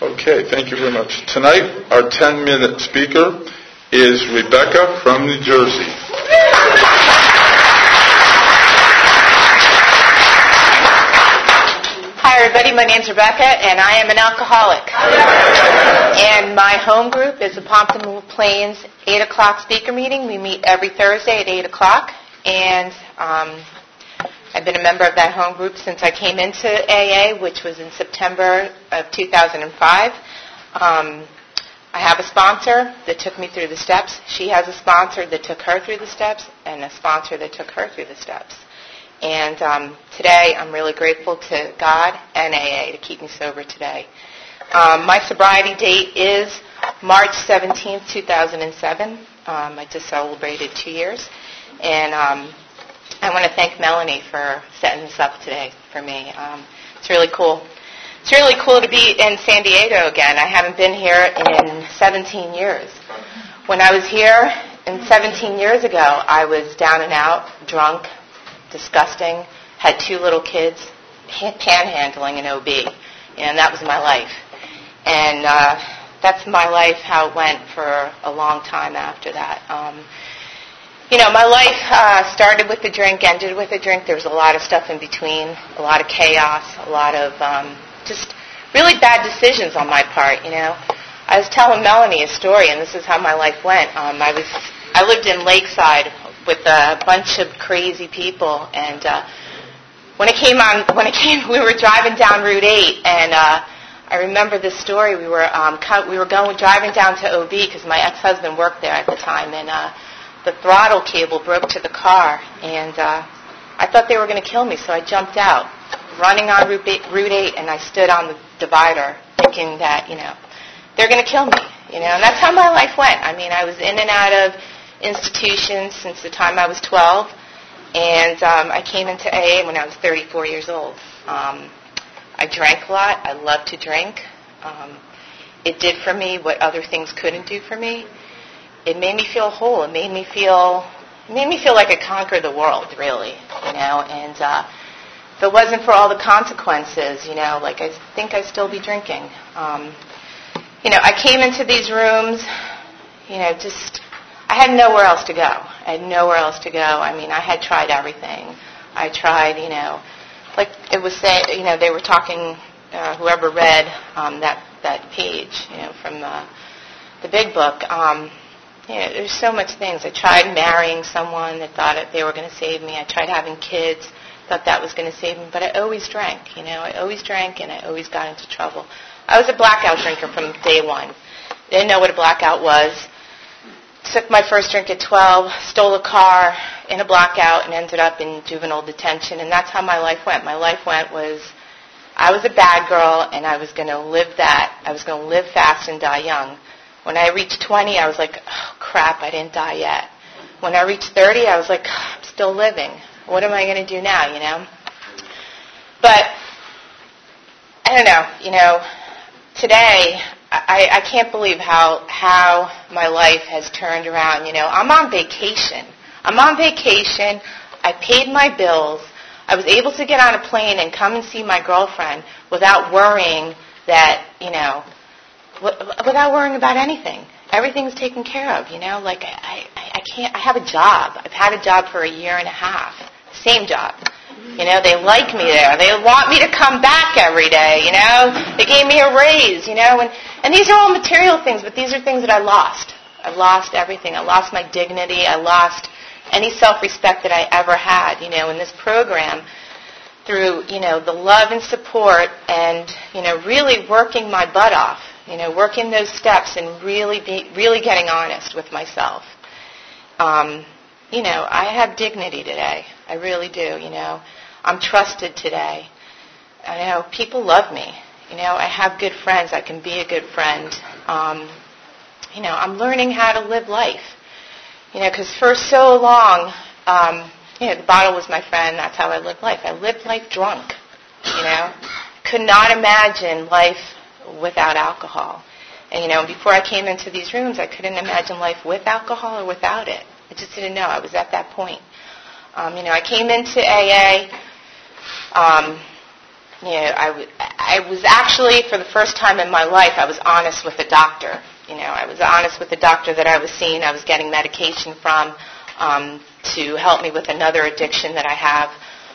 Okay, thank you very much. Tonight, our 10-minute speaker is Rebecca from New Jersey. Hi, everybody. My name's Rebecca, and I am an alcoholic. And my home group is the Pompton Plains 8 o'clock speaker meeting. We meet every Thursday at 8 o'clock. And I've been a member of that home group since I came into AA, which was in September of 2005. I have a sponsor that took me through the steps. She has a sponsor that took her through the steps, and a sponsor that took her through the steps. And today, I'm really grateful to God and AA to keep me sober today. My sobriety date is March 17th, 2007. I just celebrated 2 years. And I want to thank Melanie for setting this up today for me. It's really cool. It's really cool to be in San Diego again. I haven't been here in 17 years. When I was here 17 years ago, I was down and out, drunk, disgusting, had 2 little kids, panhandling in OB. And that was my life. And that's my life, how it went for a long time after that. My life started with the drink, ended with the drink. There was a lot of stuff in between, a lot of chaos, a lot of just really bad decisions on my part, I was telling Melanie a story, and this is how my life went. I lived in Lakeside with a bunch of crazy people, and we were driving down Route 8, and I remember this story. We were driving down to OB because my ex-husband worked there at the time, and the throttle cable broke to the car, and I thought they were going to kill me, so I jumped out, running on Route 8, and I stood on the divider thinking that, they're going to kill me, and that's how my life went. I mean, I was in and out of institutions since the time I was 12, and I came into AA when I was 34 years old. I drank a lot. I loved to drink. It did for me what other things couldn't do for me. It made me feel whole. It made me feel like I conquered the world, really, and if it wasn't for all the consequences, I think I'd still be drinking. I came into these rooms, I had nowhere else to go. I mean, I had tried everything. I tried, like it was said, they were talking, whoever read that page, from the big book, there's so much things. I tried marrying someone that thought they were going to save me. I tried having kids, thought that was going to save me, but I always drank, I always drank, and I always got into trouble. I was a blackout drinker from day one. Didn't know what a blackout was. Took my first drink at 12, stole a car in a blackout, and ended up in juvenile detention, and that's how my life went. My life was I was a bad girl, and I was going to live that. I was going to live fast and die young. When I reached 20, I was like, oh, crap, I didn't die yet. When I reached 30, I was like, I'm still living. What am I going to do now, But, I don't know, today, I can't believe how my life has turned around. I'm on vacation. I paid my bills. I was able to get on a plane and come and see my girlfriend without worrying that, without worrying about anything. Everything's taken care of, I have a job. I've had a job for a year and a half. Same job. They like me there. They want me to come back every day, They gave me a raise, And these are all material things, but these are things that I lost. I lost everything. I lost my dignity. I lost any self-respect that I ever had, in this program through, the love and support and, really working my butt off, working those steps and really getting honest with myself. I have dignity today. I really do, I'm trusted today. I know people love me. I have good friends. I can be a good friend. I'm learning how to live life. Because for so long, the bottle was my friend. That's how I lived life. I lived life drunk. Could not imagine life without alcohol. And, before I came into these rooms, I couldn't imagine life with alcohol or without it. I just didn't know. I was at that point. I came into AA I was actually, for the first time in my life, I was honest with the doctor. I was honest with the doctor that I was seeing. I was getting medication from to help me with another addiction that I have.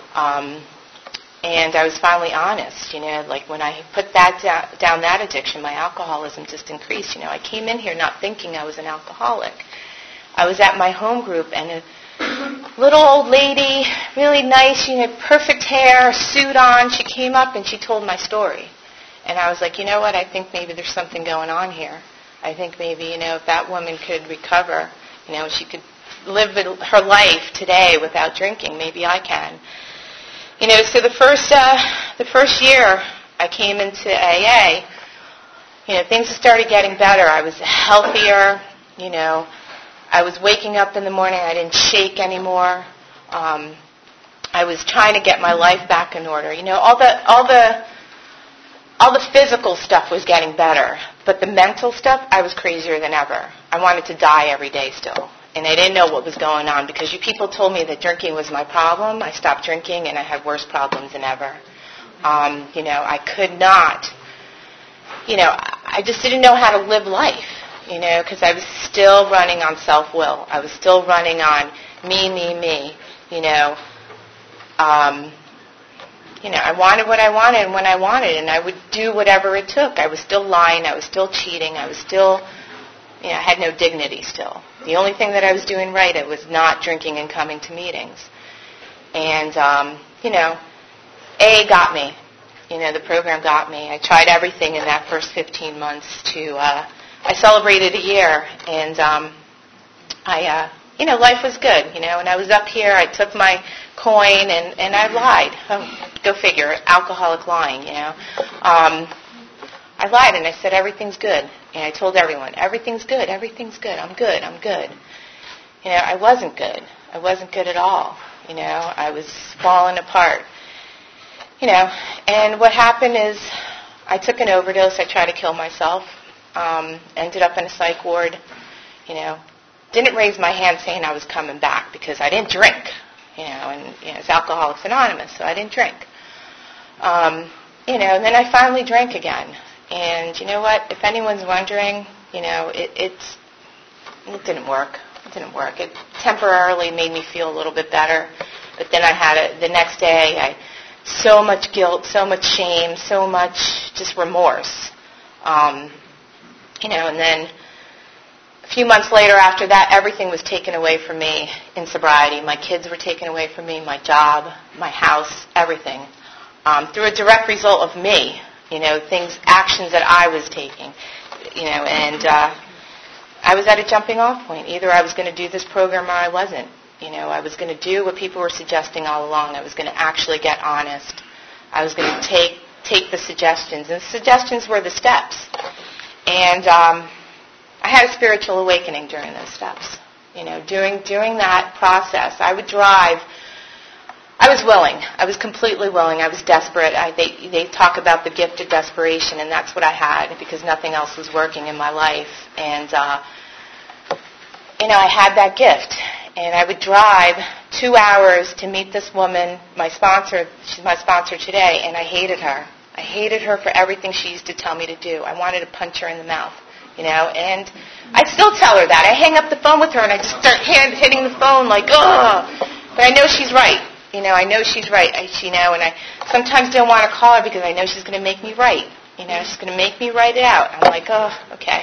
And I was finally honest. Like when I put that down that addiction, my alcoholism just increased. I came in here not thinking I was an alcoholic. I was at my home group, and a little old lady, really nice, perfect hair, suit on, she came up and she told my story. And I was like, you know what, I think maybe there's something going on here. I think maybe, if that woman could recover, she could live her life today without drinking, maybe I can. So the first year I came into AA, things started getting better. I was healthier, I was waking up in the morning. I didn't shake anymore. I was trying to get my life back in order. All the physical stuff was getting better, but the mental stuff, I was crazier than ever. I wanted to die every day still, and I didn't know what was going on because you people told me that drinking was my problem. I stopped drinking, and I had worse problems than ever. I could not. I just didn't know how to live life. Because I was still running on self-will. I was still running on me. I wanted what I wanted and when I wanted, and I would do whatever it took. I was still lying. I was still cheating. I was still, I had no dignity still. The only thing that I was doing right, I was not drinking and coming to meetings. And, AA got me. The program got me. I tried everything in that first 15 months I celebrated a year, and life was good, and I was up here, I took my coin, and I lied. Oh, go figure, alcoholic lying, I lied, and I said, everything's good, and I told everyone, everything's good, I'm good. I wasn't good. I wasn't good at all, I was falling apart, and what happened is I took an overdose, I tried to kill myself. Ended up in a psych ward, didn't raise my hand saying I was coming back because I didn't drink, and it's Alcoholics Anonymous, so I didn't drink. And then I finally drank again. And you know what? If anyone's wondering, it didn't work. It didn't work. It temporarily made me feel a little bit better, but then I had the next day, so much guilt, so much shame, so much just remorse. And then a few months later after that, everything was taken away from me in sobriety. My kids were taken away from me, my job, my house, everything. Through a direct result of me, actions that I was taking, and I was at a jumping off point. Either I was going to do this program or I wasn't. I was going to do what people were suggesting all along. I was going to actually get honest. I was going to take the suggestions, and the suggestions were the steps. And I had a spiritual awakening during those steps. During that process, I would drive. I was willing. I was completely willing. I was desperate. They talk about the gift of desperation, and that's what I had because nothing else was working in my life. And, I had that gift. And I would drive 2 hours to meet this woman, my sponsor. She's my sponsor today, and I hated her. I hated her for everything she used to tell me to do. I wanted to punch her in the mouth, and I'd still tell her that. I hang up the phone with her, and I just start hitting the phone like, ugh. But I know she's right. I know she's right. And I sometimes don't want to call her because I know she's going to make me right. She's going to make me write it out. I'm like, oh, okay.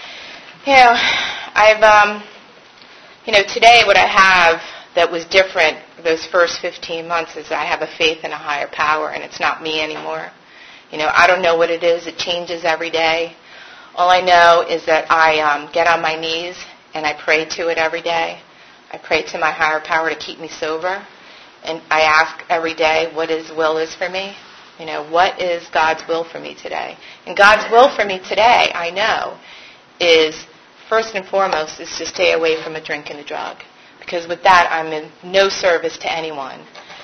Today what I have that was different those first 15 months is I have a faith in a higher power, and it's not me anymore. I don't know what it is. It changes every day. All I know is that I get on my knees and I pray to it every day. I pray to my higher power to keep me sober. And I ask every day what His will is for me. What is God's will for me today? And God's will for me today, I know, is first and foremost is to stay away from a drink and a drug. Because with that, I'm in no service to anyone.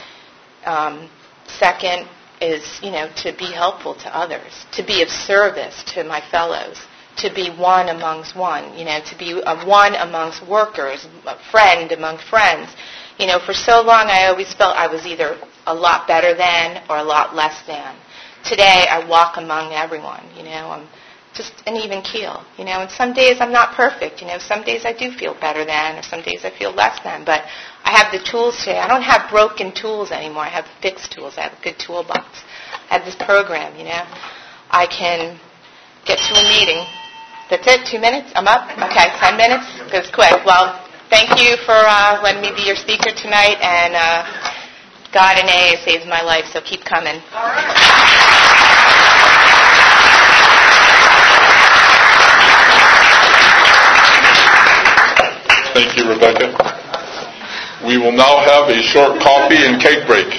Second is, to be helpful to others, to be of service to my fellows, to be one amongst one, to be one amongst workers, a friend among friends. For so long I always felt I was either a lot better than or a lot less than. today I walk among everyone, I'm just an even keel, and some days I'm not perfect, some days I do feel better than, or some days I feel less than, but I have the tools today. I don't have broken tools anymore. I have fixed tools. I have a good toolbox. I have this program, I can get to a meeting. That's it, 2 minutes? I'm up? Okay, 10 minutes? Goes quick. Well, thank you for letting me be your speaker tonight, and God and AA saves my life, so keep coming. Thank you, Rebecca. We will now have a short coffee and cake break.